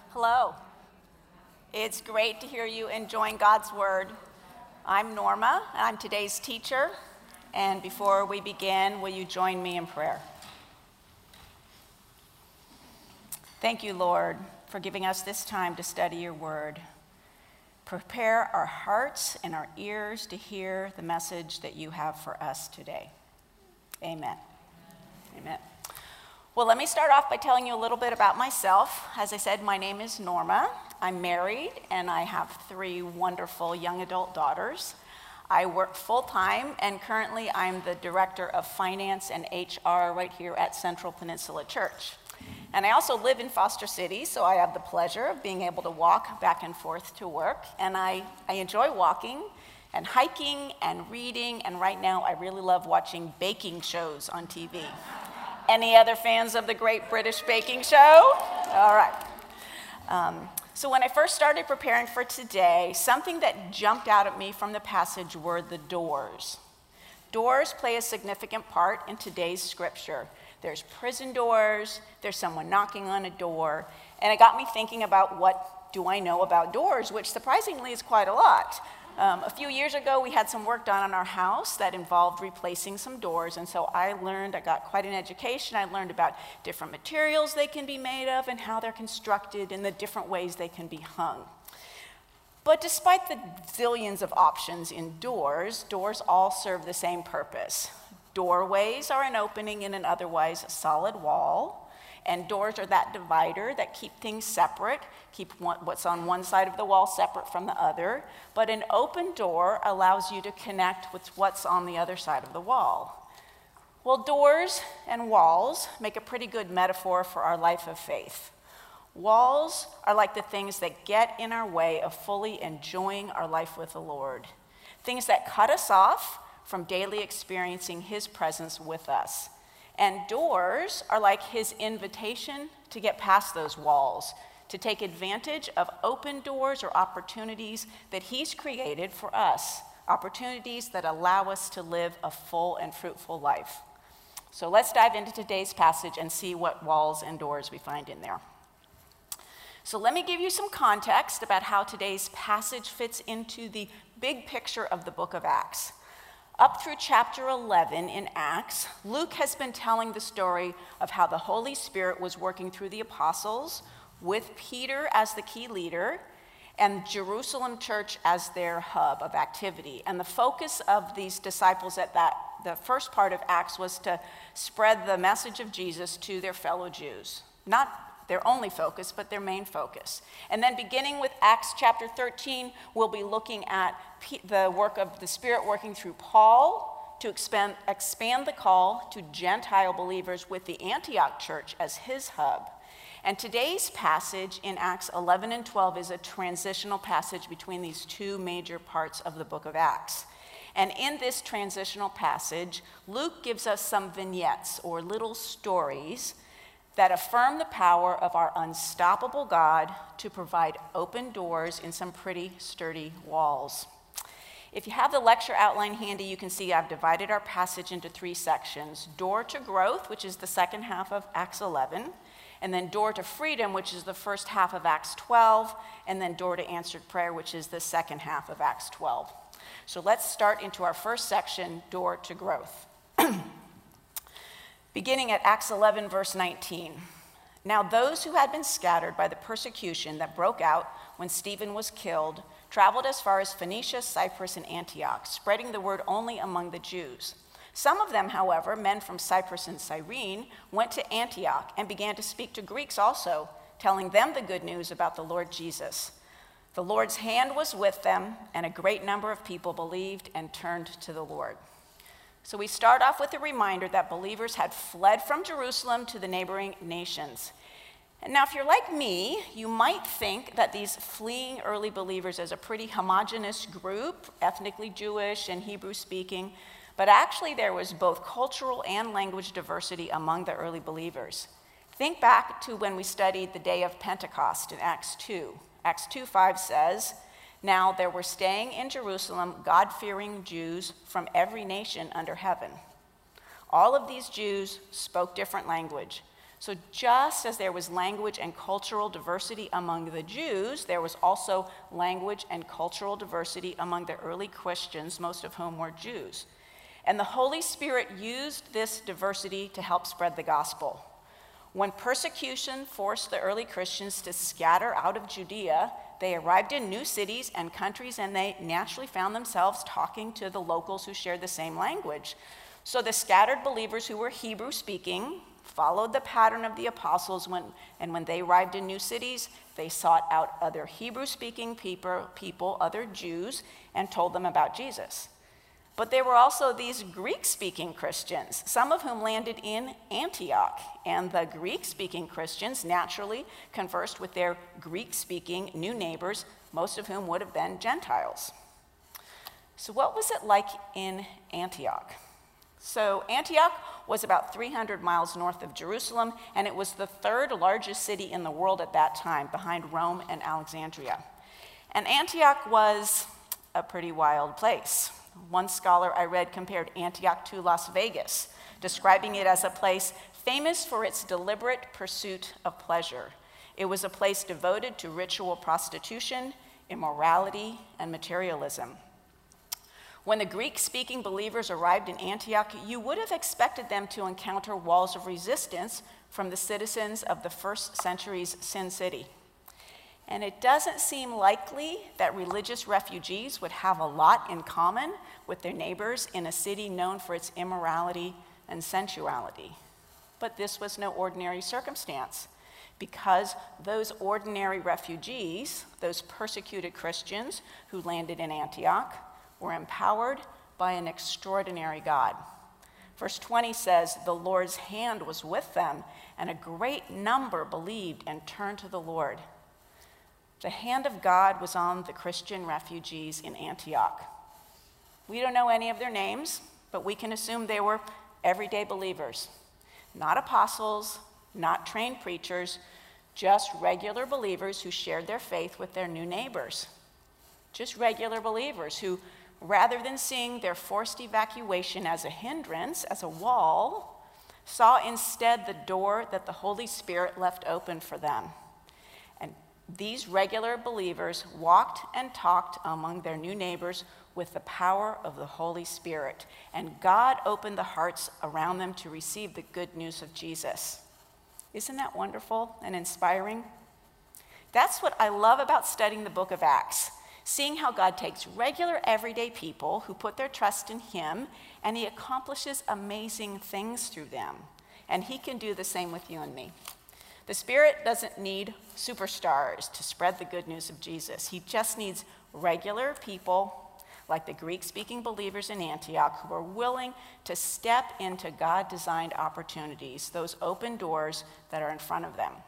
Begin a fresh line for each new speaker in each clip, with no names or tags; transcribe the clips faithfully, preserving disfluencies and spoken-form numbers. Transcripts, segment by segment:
Hello. It's great to hear you enjoying God's Word. I'm Norma, and I'm today's teacher. And before we begin, will you join me in prayer? Thank you, Lord, for giving us this time to study your Word. Prepare our hearts and our ears to hear the message that you have for us today. Amen. Amen. Well, let me start off by telling you a little bit about myself. As I said, my name is Norma. I'm married, and I have three wonderful young adult daughters. I work full-time, and currently I'm the Director of Finance and H R right here at Central Peninsula Church. And I also live in Foster City, so I have the pleasure of being able to walk back and forth to work. And I, I enjoy walking and hiking and reading, and right now I really love watching baking shows on T V. Any other fans of the Great British Baking Show? All right. Um, so when I first started preparing for today, something that jumped out at me from the passage were the doors. Doors play a significant part in today's scripture. There's prison doors, there's someone knocking on a door, and it got me thinking about what do I know about doors, which surprisingly is quite a lot. Um, a few years ago, we had some work done on our house that involved replacing some doors, and so I learned, I got quite an education. I learned about different materials they can be made of and how they're constructed and the different ways they can be hung. But despite the zillions of options in doors, doors all serve the same purpose. Doorways are an opening in an otherwise solid wall, and doors are that divider that keep things separate, keep one, what's on one side of the wall separate from the other. But an open door allows you to connect with what's on the other side of the wall. Well, doors and walls make a pretty good metaphor for our life of faith. Walls are like the things that get in our way of fully enjoying our life with the Lord, things that cut us off from daily experiencing his presence with us. And doors are like his invitation to get past those walls, to take advantage of open doors or opportunities that he's created for us, opportunities that allow us to live a full and fruitful life. So let's dive into today's passage and see what walls and doors we find in there. So let me give you some context about how today's passage fits into the big picture of the book of Acts. Up through chapter eleven in Acts, Luke has been telling the story of how the Holy Spirit was working through the apostles, with Peter as the key leader, and Jerusalem church as their hub of activity. And the focus of these disciples at that, the first part of Acts, was to spread the message of Jesus to their fellow Jews. Not their only focus, but their main focus. And then beginning with Acts chapter thirteen, we'll be looking at the work of the Spirit working through Paul to expand, expand the call to Gentile believers with the Antioch church as his hub. And today's passage in Acts eleven and twelve is a transitional passage between these two major parts of the book of Acts. And in this transitional passage, Luke gives us some vignettes or little stories that affirm the power of our unstoppable God to provide open doors in some pretty sturdy walls. If you have the lecture outline handy, you can see I've divided our passage into three sections. Door to Growth, which is the second half of Acts eleven, and then Door to Freedom, which is the first half of Acts twelve, and then Door to Answered Prayer, which is the second half of Acts twelve. So let's start into our first section, Door to Growth. Beginning at Acts eleven, verse nineteen. Now those who had been scattered by the persecution that broke out when Stephen was killed traveled as far as Phoenicia, Cyprus, and Antioch, spreading the word only among the Jews. Some of them, however, men from Cyprus and Cyrene, went to Antioch and began to speak to Greeks also, telling them the good news about the Lord Jesus. The Lord's hand was with them, and a great number of people believed and turned to the Lord. So we start off with a reminder that believers had fled from Jerusalem to the neighboring nations. And now if you're like me, you might think that these fleeing early believers is a pretty homogeneous group, ethnically Jewish and Hebrew speaking, but actually there was both cultural and language diversity among the early believers. Think back to when we studied the day of Pentecost in Acts two. Acts two five says, "Now there were staying in Jerusalem God-fearing Jews from every nation under heaven. All of these Jews spoke different language. So just as there was language and cultural diversity among the Jews, there was also language and cultural diversity among the early Christians, most of whom were Jews. And the Holy Spirit used this diversity to help spread the gospel. When persecution forced the early Christians to scatter out of Judea, they arrived in new cities and countries, and they naturally found themselves talking to the locals who shared the same language. So the scattered believers who were Hebrew-speaking followed the pattern of the apostles, when, and when they arrived in new cities, they sought out other Hebrew-speaking people, people, other Jews, and told them about Jesus. But there were also these Greek-speaking Christians, some of whom landed in Antioch, and the Greek-speaking Christians naturally conversed with their Greek-speaking new neighbors, most of whom would have been Gentiles. So what was it like in Antioch? So Antioch was about three hundred miles north of Jerusalem, and it was the third largest city in the world at that time, behind Rome and Alexandria. And Antioch was a pretty wild place. One scholar I read compared Antioch to Las Vegas, describing it as a place famous for its deliberate pursuit of pleasure. It was a place devoted to ritual prostitution, immorality, and materialism. When the Greek-speaking believers arrived in Antioch, you would have expected them to encounter walls of resistance from the citizens of the first century's Sin City. And it doesn't seem likely that religious refugees would have a lot in common with their neighbors in a city known for its immorality and sensuality. But this was no ordinary circumstance, because those ordinary refugees, those persecuted Christians who landed in Antioch, were empowered by an extraordinary God. Verse twenty says, "The Lord's hand was with them, and a great number believed and turned to the Lord." The hand of God was on the Christian refugees in Antioch. We don't know any of their names, but we can assume they were everyday believers. Not apostles, not trained preachers, just regular believers who shared their faith with their new neighbors. Just regular believers who, rather than seeing their forced evacuation as a hindrance, as a wall, saw instead the door that the Holy Spirit left open for them. And these regular believers walked and talked among their new neighbors with the power of the Holy Spirit, and God opened the hearts around them to receive the good news of Jesus. Isn't that wonderful and inspiring? That's what I love about studying the book of Acts. Seeing how God takes regular, everyday people who put their trust in him, and he accomplishes amazing things through them. And he can do the same with you and me. The Spirit doesn't need superstars to spread the good news of Jesus. He just needs regular people, like the Greek-speaking believers in Antioch, who are willing to step into God-designed opportunities, those open doors that are in front of them.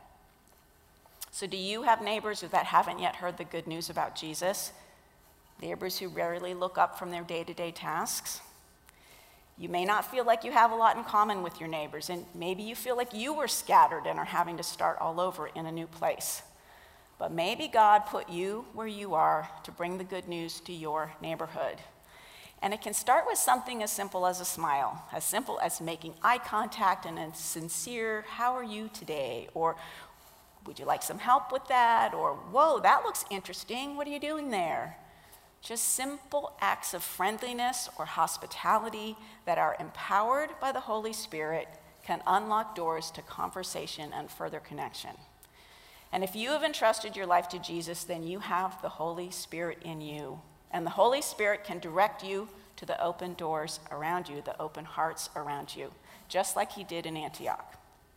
So do you have neighbors that haven't yet heard the good news about Jesus? Neighbors who rarely look up from their day-to-day tasks? You may not feel like you have a lot in common with your neighbors, and maybe you feel like you were scattered and are having to start all over in a new place. But maybe God put you where you are to bring the good news to your neighborhood. And it can start with something as simple as a smile, as simple as making eye contact and a sincere, "How are you today?" Or, "Would you like some help with that?" Or, "Whoa, that looks interesting. What are you doing there?" Just simple acts of friendliness or hospitality that are empowered by the Holy Spirit can unlock doors to conversation and further connection. And if you have entrusted your life to Jesus, then you have the Holy Spirit in you. And the Holy Spirit can direct you to the open doors around you, the open hearts around you, just like he did in Antioch.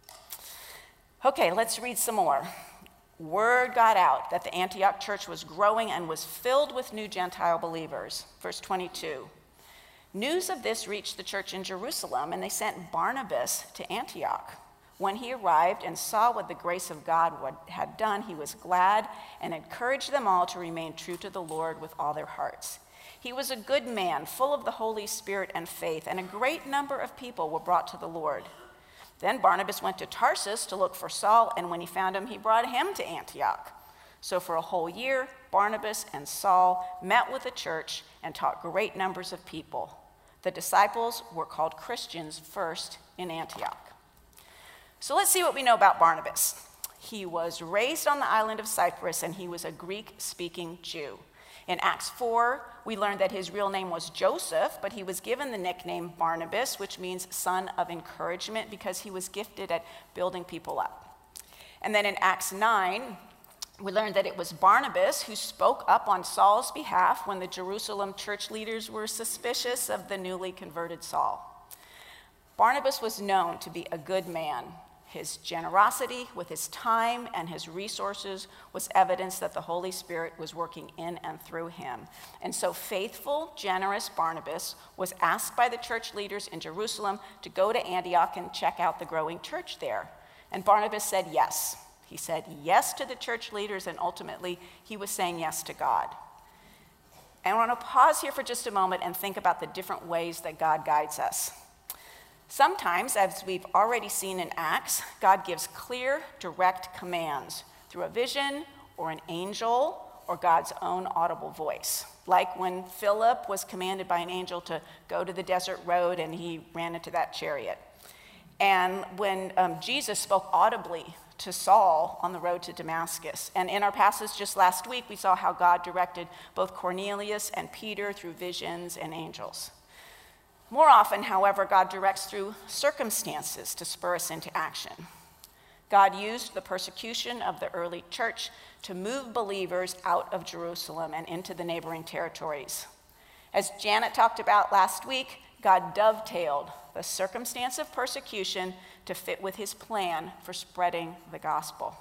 Okay, let's read some more. Word got out that the Antioch church was growing and was filled with new Gentile believers. Verse twenty-two. News of this reached the church in Jerusalem, and they sent Barnabas to Antioch. When he arrived and saw what the grace of God had done, he was glad and encouraged them all to remain true to the Lord with all their hearts. He was a good man, full of the Holy Spirit and faith, and a great number of people were brought to the Lord. Then Barnabas went to Tarsus to look for Saul, and when he found him, he brought him to Antioch. So for a whole year, Barnabas and Saul met with the church and taught great numbers of people. The disciples were called Christians first in Antioch. So let's see what we know about Barnabas. He was raised on the island of Cyprus, and he was a Greek-speaking Jew. In Acts four, we learned that his real name was Joseph, but he was given the nickname Barnabas, which means son of encouragement, because he was gifted at building people up. And then in Acts nine, we learned that it was Barnabas who spoke up on Saul's behalf when the Jerusalem church leaders were suspicious of the newly converted Saul. Barnabas was known to be a good man. His generosity with his time and his resources was evidence that the Holy Spirit was working in and through him. And so faithful, generous Barnabas was asked by the church leaders in Jerusalem to go to Antioch and check out the growing church there. And Barnabas said yes. He said yes to the church leaders, and ultimately he was saying yes to God. And I want to pause here for just a moment and think about the different ways that God guides us. Sometimes, as we've already seen in Acts, God gives clear, direct commands through a vision or an angel or God's own audible voice. Like when Philip was commanded by an angel to go to the desert road and he ran into that chariot. And when um, Jesus spoke audibly to Saul on the road to Damascus. And in our passage just last week, we saw how God directed both Cornelius and Peter through visions and angels. More often, however, God directs through circumstances to spur us into action. God used the persecution of the early church to move believers out of Jerusalem and into the neighboring territories. As Janet talked about last week, God dovetailed the circumstance of persecution to fit with his plan for spreading the gospel.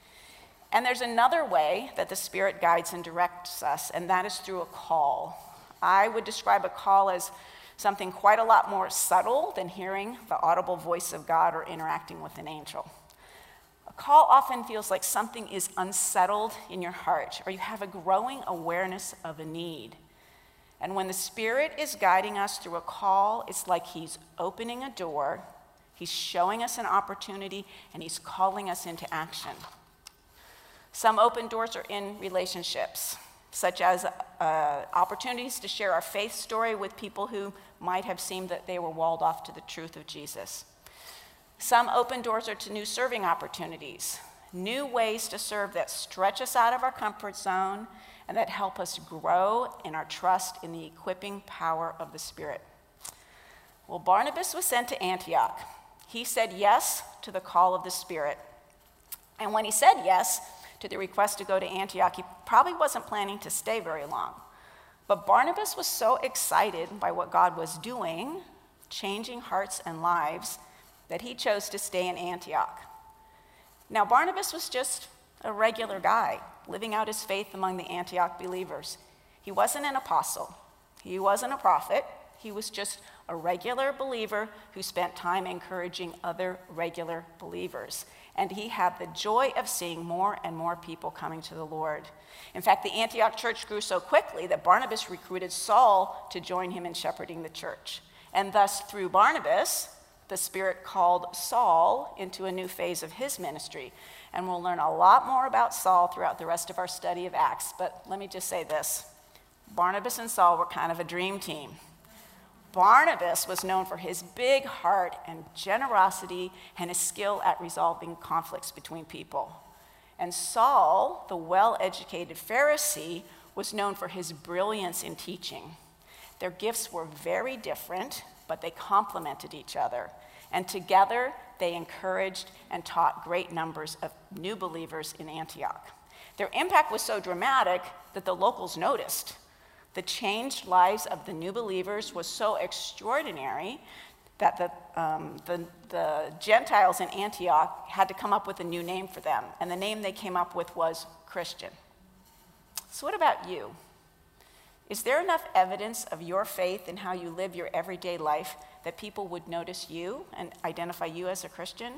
And there's another way that the Spirit guides and directs us, and that is through a call. I would describe a call as something quite a lot more subtle than hearing the audible voice of God or interacting with an angel. A call often feels like something is unsettled in your heart, or you have a growing awareness of a need. And when the Spirit is guiding us through a call, it's like he's opening a door, he's showing us an opportunity, and he's calling us into action. Some open doors are in relationships, such as uh, opportunities to share our faith story with people who might have seemed that they were walled off to the truth of Jesus. Some open doors are to new serving opportunities, new ways to serve that stretch us out of our comfort zone and that help us grow in our trust in the equipping power of the Spirit. Well, Barnabas was sent to Antioch. He said yes to the call of the Spirit. And when he said yes to the request to go to Antioch, he probably wasn't planning to stay very long. But Barnabas was so excited by what God was doing, changing hearts and lives, that he chose to stay in Antioch. Now, Barnabas was just a regular guy, living out his faith among the Antioch believers. He wasn't an apostle. He wasn't a prophet. He was just a regular believer who spent time encouraging other regular believers. And he had the joy of seeing more and more people coming to the Lord. In fact, the Antioch church grew so quickly that Barnabas recruited Saul to join him in shepherding the church. And thus, through Barnabas, the Spirit called Saul into a new phase of his ministry. And we'll learn a lot more about Saul throughout the rest of our study of Acts. But let me just say this. Barnabas and Saul were kind of a dream team. Barnabas was known for his big heart and generosity and his skill at resolving conflicts between people. And Saul, the well-educated Pharisee, was known for his brilliance in teaching. Their gifts were very different, but they complemented each other. And together, they encouraged and taught great numbers of new believers in Antioch. Their impact was so dramatic that the locals noticed. The changed lives of the new believers was so extraordinary that the, um, the, the Gentiles in Antioch had to come up with a new name for them. And the name they came up with was Christian. So what about you? Is there enough evidence of your faith in how you live your everyday life that people would notice you and identify you as a Christian?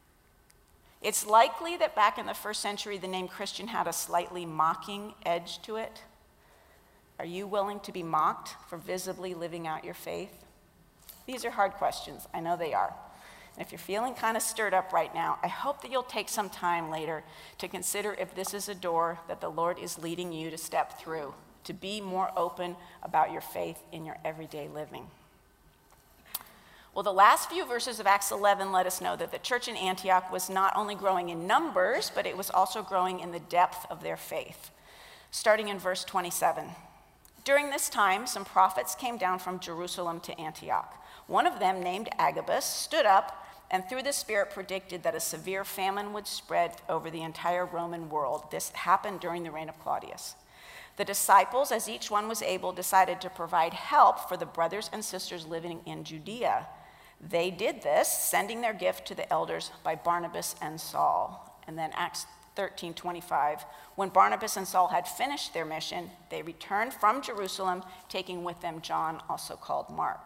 It's likely that back in the first century, the name Christian had a slightly mocking edge to it. Are you willing to be mocked for visibly living out your faith? These are hard questions. I know they are. And if you're feeling kind of stirred up right now, I hope that you'll take some time later to consider if this is a door that the Lord is leading you to step through, to be more open about your faith in your everyday living. Well, the last few verses of Acts eleven let us know that the church in Antioch was not only growing in numbers, but it was also growing in the depth of their faith. Starting in verse twenty-seven. During this time, some prophets came down from Jerusalem to Antioch. One of them, named Agabus, stood up and through the Spirit predicted that a severe famine would spread over the entire Roman world. This happened during the reign of Claudius. The disciples, as each one was able, decided to provide help for the brothers and sisters living in Judea. They did this, sending their gift to the elders by Barnabas and Saul. And then Acts thirteen twenty-five, when Barnabas and Saul had finished their mission, they returned from Jerusalem, taking with them John, also called Mark.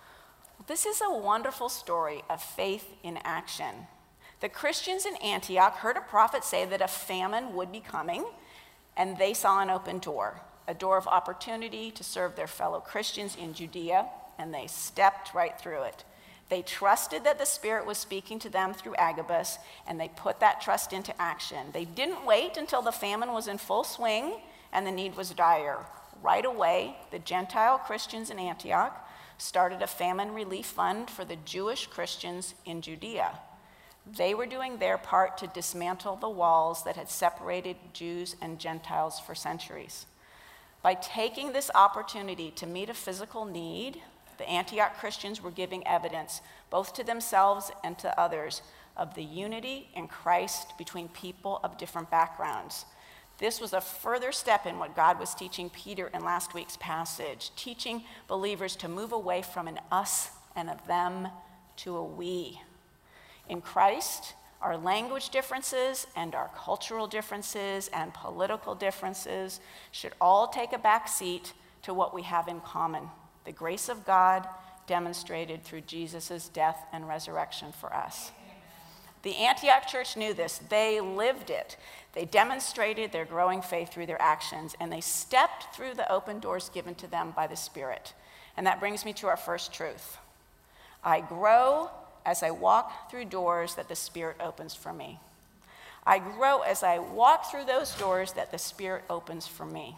This is a wonderful story of faith in action. The Christians in Antioch heard a prophet say that a famine would be coming, and they saw an open door, a door of opportunity to serve their fellow Christians in Judea, and they stepped right through it. They trusted that the Spirit was speaking to them through Agabus, and they put that trust into action. They didn't wait until the famine was in full swing and the need was dire. Right away, the Gentile Christians in Antioch started a famine relief fund for the Jewish Christians in Judea. They were doing their part to dismantle the walls that had separated Jews and Gentiles for centuries. By taking this opportunity to meet a physical need, the Antioch Christians were giving evidence, both to themselves and to others, of the unity in Christ between people of different backgrounds. This was a further step in what God was teaching Peter in last week's passage, teaching believers to move away from an us and a them to a we. In Christ, our language differences and our cultural differences and political differences should all take a back seat to what we have in common: the grace of God demonstrated through Jesus' death and resurrection for us. The Antioch church knew this. They lived it. They demonstrated their growing faith through their actions, and they stepped through the open doors given to them by the Spirit. And that brings me to our first truth. I grow as I walk through doors that the Spirit opens for me. I grow as I walk through those doors that the Spirit opens for me.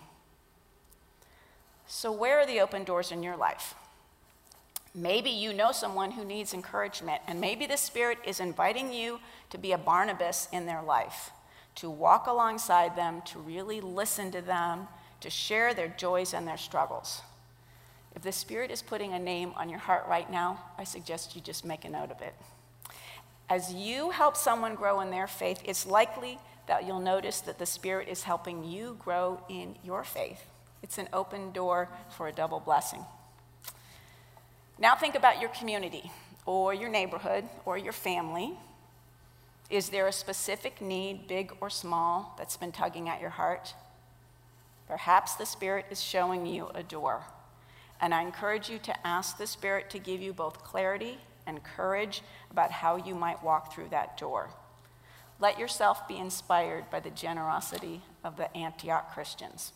So where are the open doors in your life? Maybe you know someone who needs encouragement, and maybe the Spirit is inviting you to be a Barnabas in their life, to walk alongside them, to really listen to them, to share their joys and their struggles. If the Spirit is putting a name on your heart right now, I suggest you just make a note of it. As you help someone grow in their faith, it's likely that you'll notice that the Spirit is helping you grow in your faith. It's an open door for a double blessing. Now think about your community or your neighborhood or your family. Is there a specific need, big or small, that's been tugging at your heart? Perhaps the Spirit is showing you a door. And I encourage you to ask the Spirit to give you both clarity and courage about how you might walk through that door. Let yourself be inspired by the generosity of the Antioch Christians.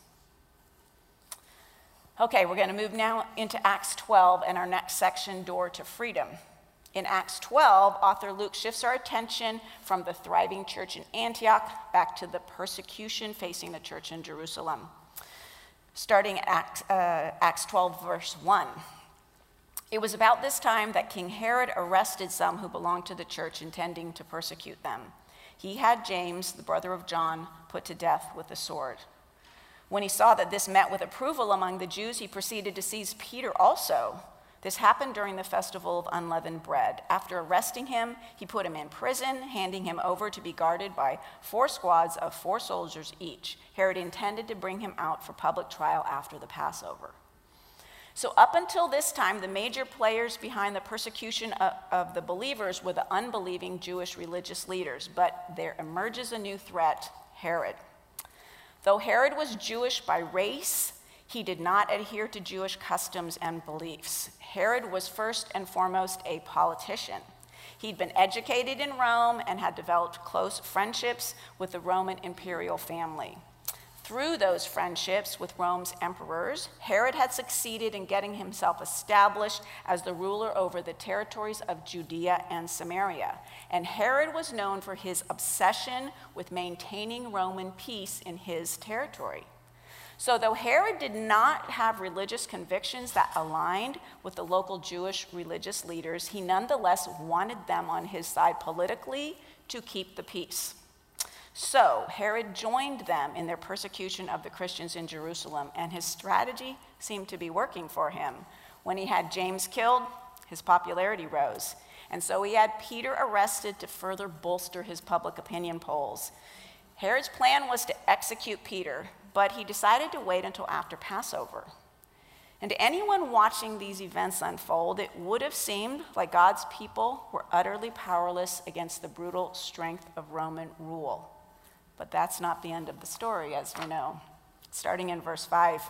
Okay, we're going to move now into Acts twelve and our next section, Door to Freedom. In Acts twelve, author Luke shifts our attention from the thriving church in Antioch back to the persecution facing the church in Jerusalem. Starting at Acts, uh, Acts twelve, verse one. It was about this time that King Herod arrested some who belonged to the church, intending to persecute them. He had James, the brother of John, put to death with the sword. When he saw that this met with approval among the Jews, he proceeded to seize Peter also. This happened during the festival of unleavened bread. After arresting him, he put him in prison, handing him over to be guarded by four squads of four soldiers each. Herod intended to bring him out for public trial after the Passover. So up until this time, the major players behind the persecution of, of the believers were the unbelieving Jewish religious leaders. But there emerges a new threat: Herod. Though Herod was Jewish by race, he did not adhere to Jewish customs and beliefs. Herod was first and foremost a politician. He'd been educated in Rome and had developed close friendships with the Roman imperial family. Through those friendships with Rome's emperors, Herod had succeeded in getting himself established as the ruler over the territories of Judea and Samaria. And Herod was known for his obsession with maintaining Roman peace in his territory. So though Herod did not have religious convictions that aligned with the local Jewish religious leaders, he nonetheless wanted them on his side politically to keep the peace. So Herod joined them in their persecution of the Christians in Jerusalem, and his strategy seemed to be working for him. When he had James killed, his popularity rose. And so he had Peter arrested to further bolster his public opinion polls. Herod's plan was to execute Peter, but he decided to wait until after Passover. And to anyone watching these events unfold, it would have seemed like God's people were utterly powerless against the brutal strength of Roman rule. But that's not the end of the story, as we know. Starting in verse five.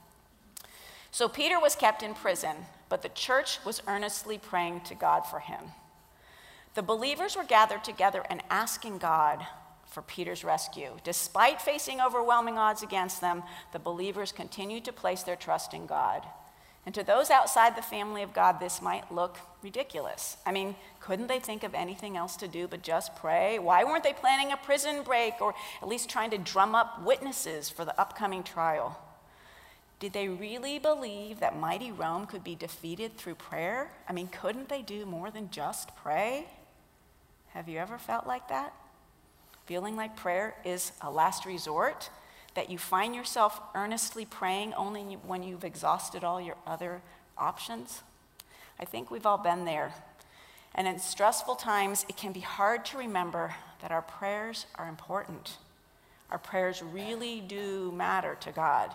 So Peter was kept in prison, but the church was earnestly praying to God for him. The believers were gathered together and asking God for Peter's rescue. Despite facing overwhelming odds against them, the believers continued to place their trust in God. And to those outside the family of God, this might look ridiculous. I mean, couldn't they think of anything else to do but just pray? Why weren't they planning a prison break or at least trying to drum up witnesses for the upcoming trial? Did they really believe that mighty Rome could be defeated through prayer? I mean, couldn't they do more than just pray? Have you ever felt like that? Feeling like prayer is a last resort, that you find yourself earnestly praying only when you've exhausted all your other options? I think we've all been there. And in stressful times, it can be hard to remember that our prayers are important. Our prayers really do matter to God.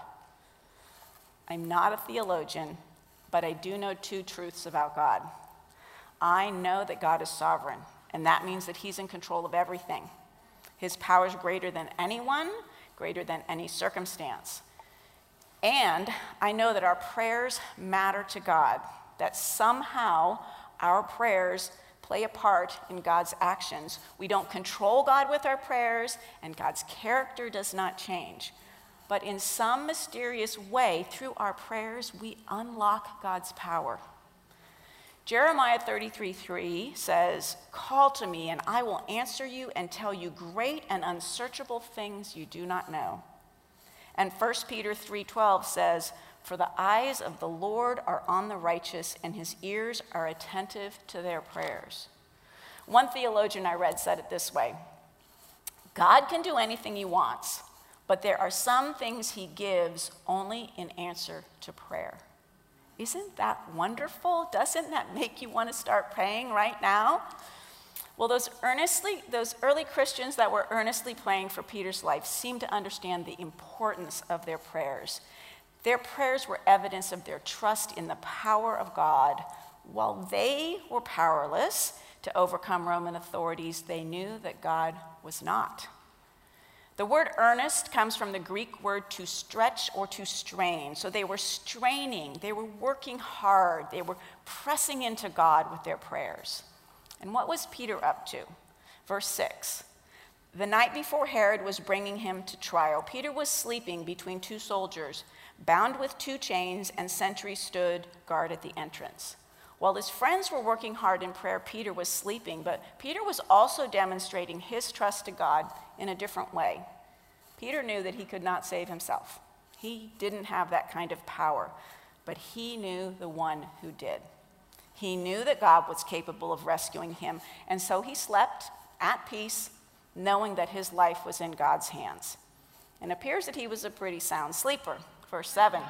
I'm not a theologian, but I do know two truths about God. I know that God is sovereign, and that means that he's in control of everything. His power is greater than anyone, greater than any circumstance. And I know that our prayers matter to God, that somehow our prayers play a part in God's actions. We don't control God with our prayers, and God's character does not change. But in some mysterious way, through our prayers, we unlock God's power. Jeremiah thirty-three three says, "Call to me, and I will answer you and tell you great and unsearchable things you do not know." And First Peter three twelve says, "For the eyes of the Lord are on the righteous, and his ears are attentive to their prayers." One theologian I read said it this way: God can do anything he wants, but there are some things he gives only in answer to prayer. Isn't that wonderful? Doesn't that make you want to start praying right now? Well, those earnestly, those early Christians that were earnestly praying for Peter's life seemed to understand the importance of their prayers. Their prayers were evidence of their trust in the power of God. While they were powerless to overcome Roman authorities, they knew that God was not. The word earnest comes from the Greek word to stretch or to strain. So they were straining, they were working hard, they were pressing into God with their prayers. And what was Peter up to? Verse six. The night before Herod was bringing him to trial, Peter was sleeping between two soldiers, bound with two chains, and sentries stood guard at the entrance. While his friends were working hard in prayer, Peter was sleeping, but Peter was also demonstrating his trust to God in a different way. Peter knew that he could not save himself. He didn't have that kind of power, but he knew the one who did. He knew that God was capable of rescuing him, and so he slept at peace, knowing that his life was in God's hands. And it appears that he was a pretty sound sleeper. Verse seven.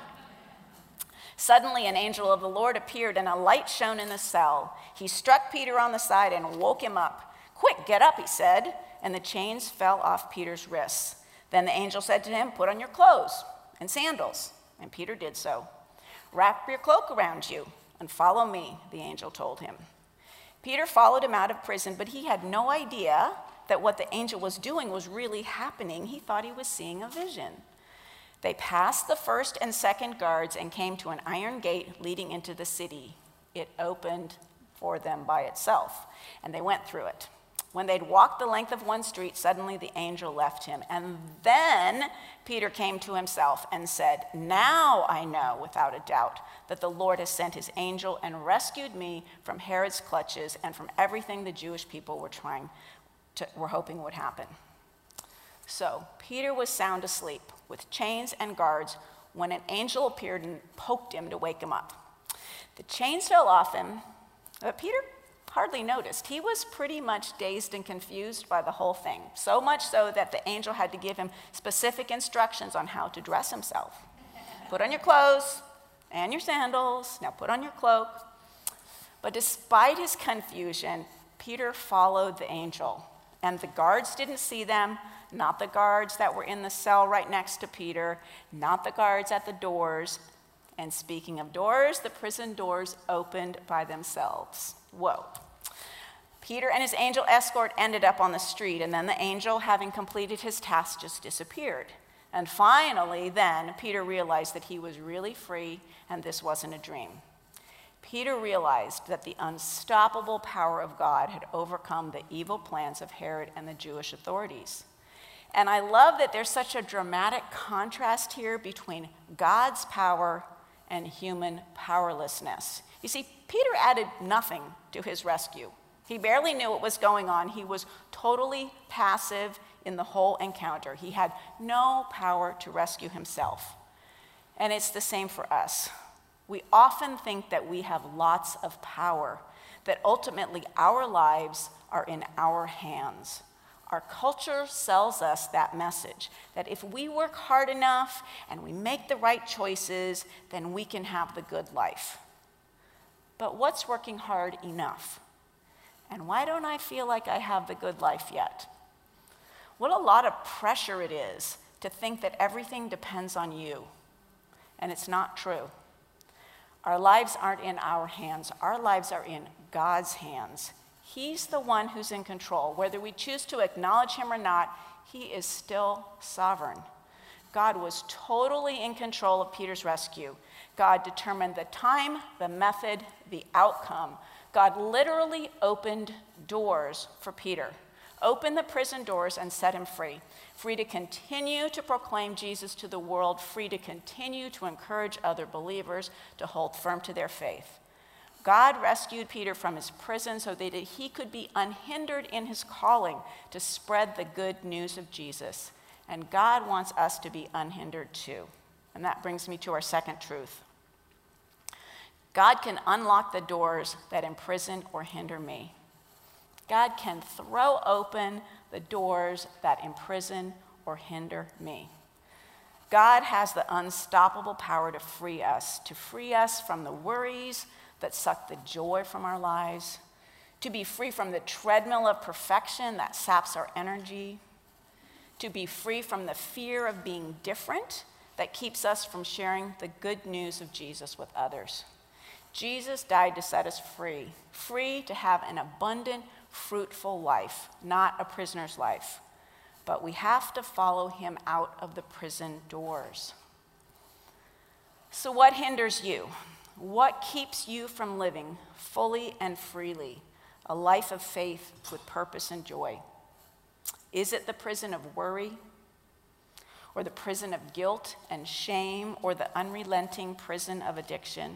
Suddenly an angel of the Lord appeared, and a light shone in the cell. He struck Peter on the side and woke him up. "Quick, get up," he said, and the chains fell off Peter's wrists. Then the angel said to him, "Put on your clothes and sandals." And Peter did so. "Wrap your cloak around you and follow me," the angel told him. Peter followed him out of prison, but he had no idea that what the angel was doing was really happening. He thought he was seeing a vision. They passed the first and second guards and came to an iron gate leading into the city. It opened for them by itself, and they went through it. When they'd walked the length of one street, suddenly the angel left him. And then Peter came to himself and said, "Now I know without a doubt that the Lord has sent his angel and rescued me from Herod's clutches and from everything the Jewish people were trying to, were hoping would happen." So Peter was sound asleep with chains and guards when an angel appeared and poked him to wake him up. The chains fell off him, but Peter hardly noticed. He was pretty much dazed and confused by the whole thing, so much so that the angel had to give him specific instructions on how to dress himself. Put on your clothes and your sandals. Now put on your cloak. But despite his confusion, Peter followed the angel, and the guards didn't see them, not the guards that were in the cell right next to Peter, not the guards at the doors. And speaking of doors, the prison doors opened by themselves. Whoa. Peter and his angel escort ended up on the street, and then the angel, having completed his task, just disappeared. And finally, then, Peter realized that he was really free, and this wasn't a dream. Peter realized that the unstoppable power of God had overcome the evil plans of Herod and the Jewish authorities. And I love that there's such a dramatic contrast here between God's power and human powerlessness. You see, Peter added nothing to his rescue. He barely knew what was going on. He was totally passive in the whole encounter. He had no power to rescue himself. And it's the same for us. We often think that we have lots of power, that ultimately our lives are in our hands. Our culture sells us that message, that if we work hard enough and we make the right choices, then we can have the good life. But what's working hard enough? And why don't I feel like I have the good life yet? What a lot of pressure it is to think that everything depends on you. And it's not true. Our lives aren't in our hands. Our lives are in God's hands. He's the one who's in control. Whether we choose to acknowledge him or not, he is still sovereign. God was totally in control of Peter's rescue. God determined the time, the method, the outcome. God literally opened doors for Peter, opened the prison doors and set him free, free to continue to proclaim Jesus to the world, free to continue to encourage other believers to hold firm to their faith. God rescued Peter from his prison so that he could be unhindered in his calling to spread the good news of Jesus. And God wants us to be unhindered too. And that brings me to our second truth. God can unlock the doors that imprison or hinder me. God can throw open the doors that imprison or hinder me. God has the unstoppable power to free us, to free us from the worries that suck the joy from our lives, to be free from the treadmill of perfection that saps our energy, to be free from the fear of being different that keeps us from sharing the good news of Jesus with others. Jesus died to set us free, free to have an abundant, fruitful life, not a prisoner's life. But we have to follow him out of the prison doors. So what hinders you? What keeps you from living fully and freely a life of faith with purpose and joy? Is it the prison of worry, or the prison of guilt and shame, or the unrelenting prison of addiction?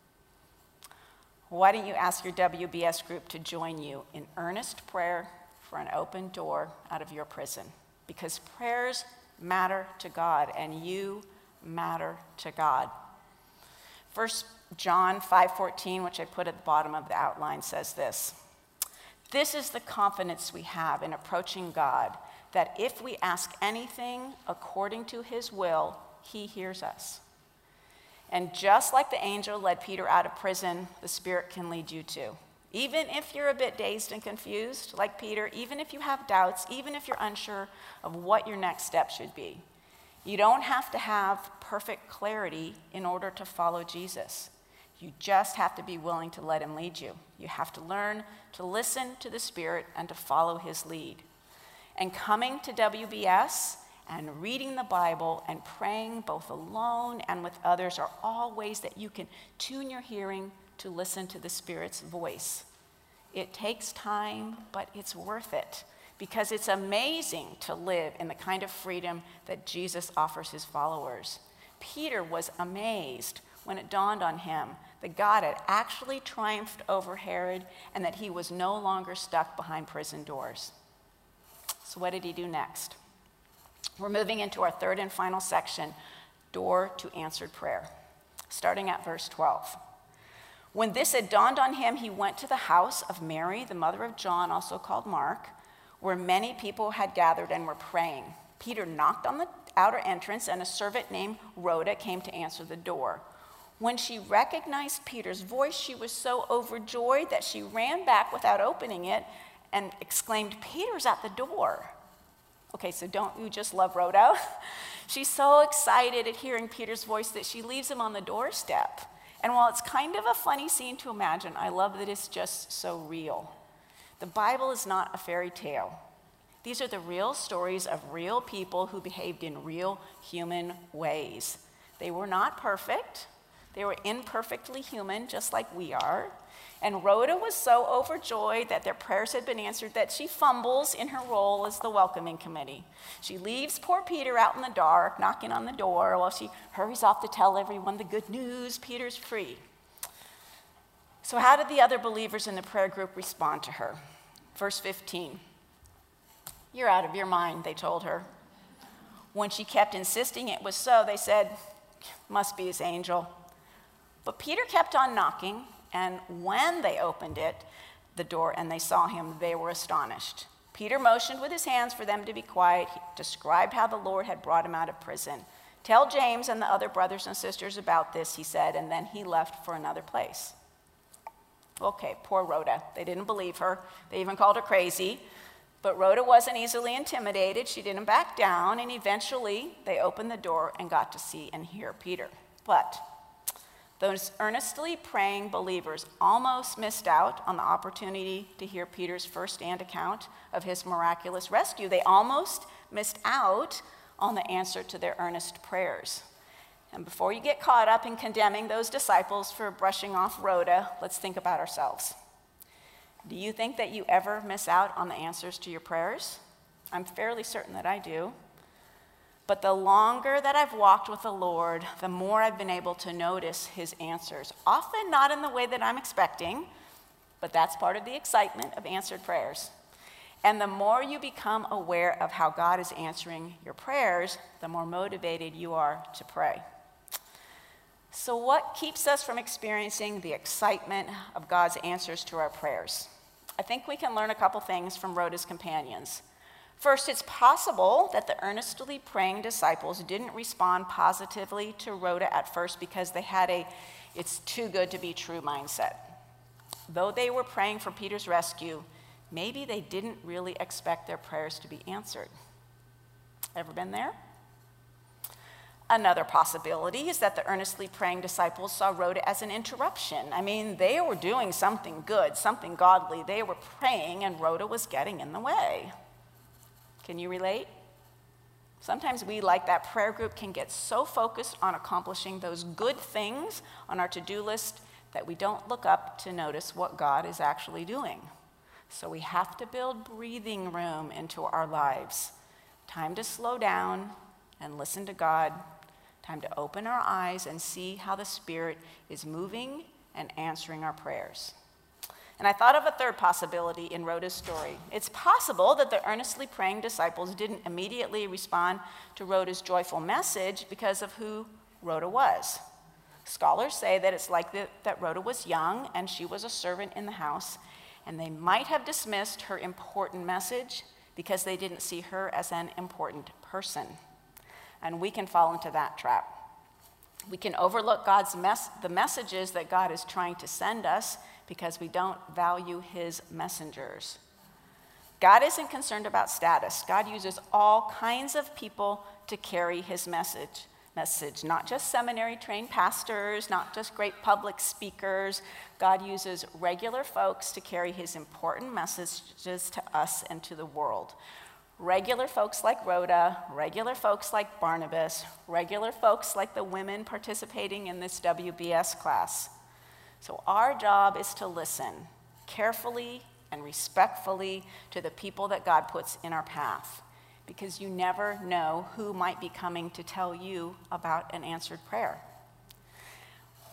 Why don't you ask your W B S group to join you in earnest prayer for an open door out of your prison? Because prayers matter to God, and you matter to God. First John five fourteen, which I put at the bottom of the outline, says this: "This is the confidence we have in approaching God, that if we ask anything according to his will, he hears us." And just like the angel led Peter out of prison, the Spirit can lead you too. Even if you're a bit dazed and confused, like Peter, even if you have doubts, even if you're unsure of what your next step should be, you don't have to have perfect clarity in order to follow Jesus. You just have to be willing to let him lead you. You have to learn to listen to the Spirit and to follow his lead. And coming to W B S and reading the Bible and praying both alone and with others are all ways that you can tune your hearing to listen to the Spirit's voice. It takes time, but it's worth it, because it's amazing to live in the kind of freedom that Jesus offers his followers. Peter was amazed when it dawned on him that God had actually triumphed over Herod and that he was no longer stuck behind prison doors. So what did he do next? We're moving into our third and final section, Door to Answered Prayer, starting at verse twelve. When this had dawned on him, he went to the house of Mary, the mother of John, also called Mark, where many people had gathered and were praying. Peter knocked on the outer entrance, and a servant named Rhoda came to answer the door. When she recognized Peter's voice, she was so overjoyed that she ran back without opening it and exclaimed, "Peter's at the door." Okay, so don't you just love Rhoda? She's so excited at hearing Peter's voice that she leaves him on the doorstep. And while it's kind of a funny scene to imagine, I love that it's just so real. The Bible is not a fairy tale. These are the real stories of real people who behaved in real human ways. They were not perfect. They were imperfectly human, just like we are. And Rhoda was so overjoyed that their prayers had been answered that she fumbles in her role as the welcoming committee. She leaves poor Peter out in the dark, knocking on the door, while she hurries off to tell everyone the good news: Peter's free. So how did the other believers in the prayer group respond to her? Verse fifteen. "You're out of your mind," they told her. When she kept insisting it was so, they said, "Must be his angel." But Peter kept on knocking, and when they opened it, the door, and they saw him, they were astonished. Peter motioned with his hands for them to be quiet. He described how the Lord had brought him out of prison. "Tell James and the other brothers and sisters about this," he said, and then he left for another place. Okay, poor Rhoda. They didn't believe her. They even called her crazy. But Rhoda wasn't easily intimidated. She didn't back down, and eventually they opened the door and got to see and hear Peter. But those earnestly praying believers almost missed out on the opportunity to hear Peter's firsthand account of his miraculous rescue. They almost missed out on the answer to their earnest prayers. And before you get caught up in condemning those disciples for brushing off Rhoda, let's think about ourselves. Do you think that you ever miss out on the answers to your prayers? I'm fairly certain that I do. But the longer that I've walked with the Lord, the more I've been able to notice his answers. Often not in the way that I'm expecting, but that's part of the excitement of answered prayers. And the more you become aware of how God is answering your prayers, the more motivated you are to pray. So what keeps us from experiencing the excitement of God's answers to our prayers? I think we can learn a couple things from Rhoda's companions. First, it's possible that the earnestly praying disciples didn't respond positively to Rhoda at first because they had a "it's too good to be true" mindset. Though they were praying for Peter's rescue, maybe they didn't really expect their prayers to be answered. Ever been there? Another possibility is that the earnestly praying disciples saw Rhoda as an interruption. I mean, they were doing something good, something godly. They were praying, and Rhoda was getting in the way. Can you relate? Sometimes we, like that prayer group, can get so focused on accomplishing those good things on our to-do list that we don't look up to notice what God is actually doing. So we have to build breathing room into our lives. Time to slow down and listen to God. Time to open our eyes and see how the Spirit is moving and answering our prayers. And I thought of a third possibility in Rhoda's story. It's possible that the earnestly praying disciples didn't immediately respond to Rhoda's joyful message because of who Rhoda was. Scholars say that it's likely that Rhoda was young and she was a servant in the house, and they might have dismissed her important message because they didn't see her as an important person. And we can fall into that trap. We can overlook God's mess, the messages that God is trying to send us because we don't value his messengers. God isn't concerned about status. God uses all kinds of people to carry his message. Message, not just seminary-trained pastors, not just great public speakers. God uses regular folks to carry his important messages to us and to the world. Regular folks like Rhoda, regular folks like Barnabas, regular folks like the women participating in this W B S class. So our job is to listen carefully and respectfully to the people that God puts in our path, because you never know who might be coming to tell you about an answered prayer.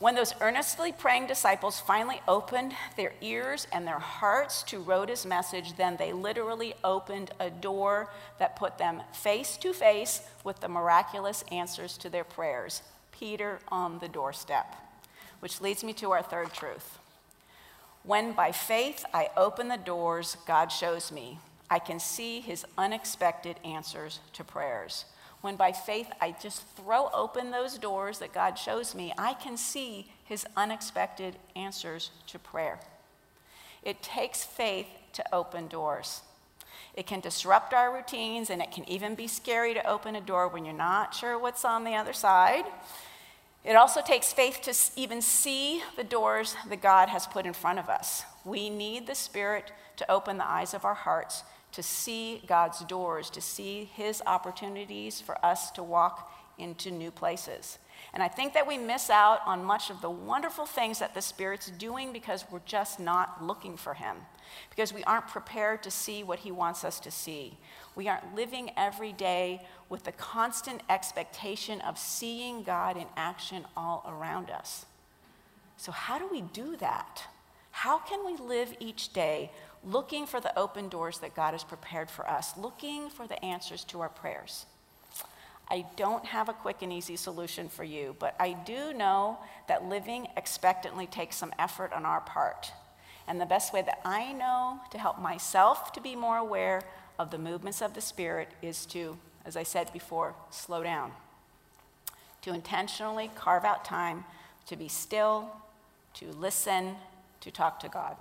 When those earnestly praying disciples finally opened their ears and their hearts to Rhoda's message, then they literally opened a door that put them face to face with the miraculous answers to their prayers. Peter on the doorstep. Which leads me to our third truth. When by faith I open the doors God shows me, I can see his unexpected answers to prayers. When by faith I just throw open those doors that God shows me, I can see his unexpected answers to prayer. It takes faith to open doors. It can disrupt our routines, and it can even be scary to open a door when you're not sure what's on the other side. It also takes faith to even see the doors that God has put in front of us. We need the Spirit to open the eyes of our hearts to see God's doors, to see his opportunities for us to walk into new places. And I think that we miss out on much of the wonderful things that the Spirit's doing because we're just not looking for him, because we aren't prepared to see what he wants us to see. We aren't living every day with the constant expectation of seeing God in action all around us. So how do we do that? How can we live each day looking for the open doors that God has prepared for us, looking for the answers to our prayers? I don't have a quick and easy solution for you, but I do know that living expectantly takes some effort on our part. And the best way that I know to help myself to be more aware of the movements of the Spirit is to, as I said before, slow down. To intentionally carve out time to be still, to listen, to talk to God.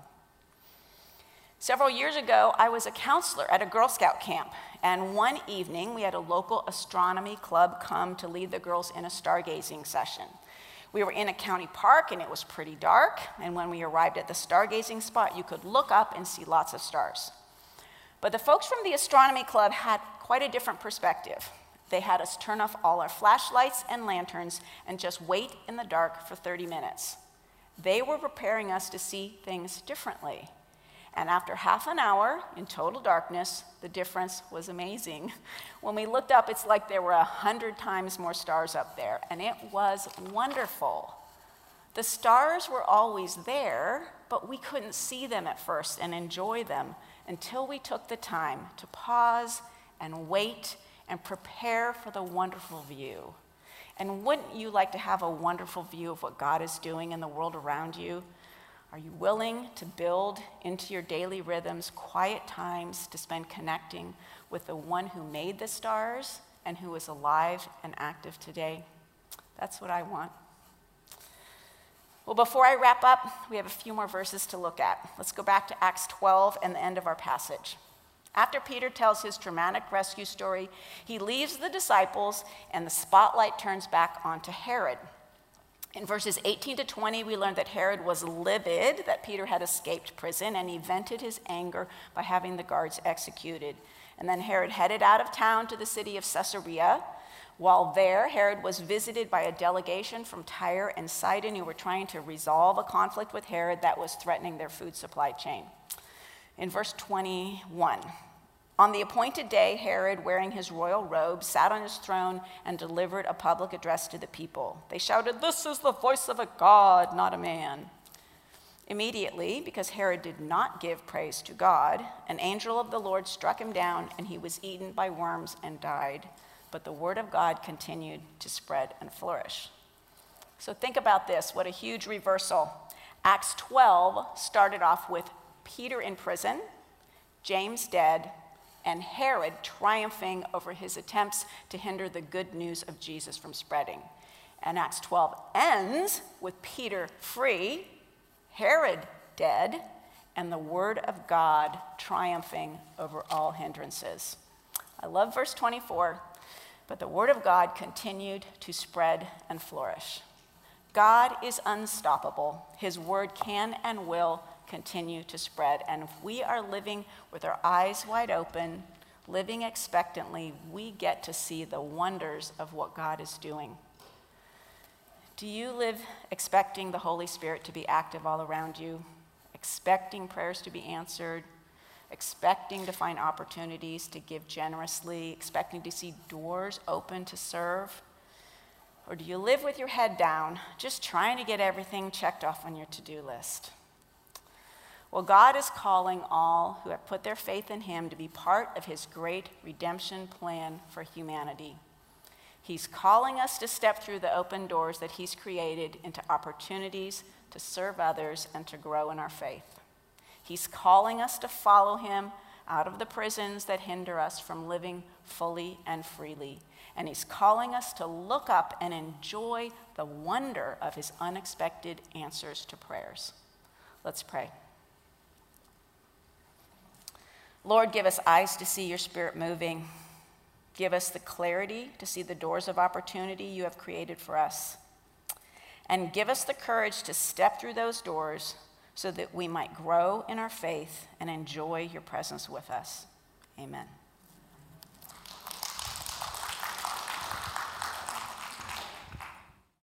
Several years ago, I was a counselor at a Girl Scout camp, and one evening we had a local astronomy club come to lead the girls in a stargazing session. We were in a county park and it was pretty dark, and when we arrived at the stargazing spot, you could look up and see lots of stars. But the folks from the astronomy club had quite a different perspective. They had us turn off all our flashlights and lanterns and just wait in the dark for thirty minutes. They were preparing us to see things differently. And after half an hour in total darkness, the difference was amazing. When we looked up, it's like there were a hundred times more stars up there, and it was wonderful. The stars were always there, but we couldn't see them at first and enjoy them until we took the time to pause and wait and prepare for the wonderful view. And wouldn't you like to have a wonderful view of what God is doing in the world around you? Are you willing to build into your daily rhythms quiet times to spend connecting with the one who made the stars and who is alive and active today? That's what I want. Well, before I wrap up, we have a few more verses to look at. Let's go back to Acts twelve and the end of our passage. After Peter tells his dramatic rescue story, he leaves the disciples and the spotlight turns back onto Herod. In verses eighteen to twenty, we learned that Herod was livid that Peter had escaped prison, and he vented his anger by having the guards executed. And then Herod headed out of town to the city of Caesarea. While there, Herod was visited by a delegation from Tyre and Sidon who were trying to resolve a conflict with Herod that was threatening their food supply chain. In verse twenty-one, on the appointed day, Herod, wearing his royal robe, sat on his throne and delivered a public address to the people. They shouted, "This is the voice of a God, not a man." Immediately, because Herod did not give praise to God, an angel of the Lord struck him down, and he was eaten by worms and died. But the word of God continued to spread and flourish. So think about this, what a huge reversal. Acts twelve started off with Peter in prison, James dead, and Herod triumphing over his attempts to hinder the good news of Jesus from spreading. And Acts twelve ends with Peter free, Herod dead, and the word of God triumphing over all hindrances. I love verse twenty-four, but the word of God continued to spread and flourish. God is unstoppable. His word can and will continue to spread. And if we are living with our eyes wide open, living expectantly, we get to see the wonders of what God is doing. Do you live expecting the Holy Spirit to be active all around you, expecting prayers to be answered, expecting to find opportunities to give generously, expecting to see doors open to serve? Or do you live with your head down, just trying to get everything checked off on your to-do list? Well, God is calling all who have put their faith in him to be part of his great redemption plan for humanity. He's calling us to step through the open doors that he's created into opportunities to serve others and to grow in our faith. He's calling us to follow him out of the prisons that hinder us from living fully and freely. And he's calling us to look up and enjoy the wonder of his unexpected answers to prayers. Let's pray. Lord, give us eyes to see your Spirit moving. Give us the clarity to see the doors of opportunity you have created for us. And give us the courage to step through those doors so that we might grow in our faith and enjoy your presence with us. Amen.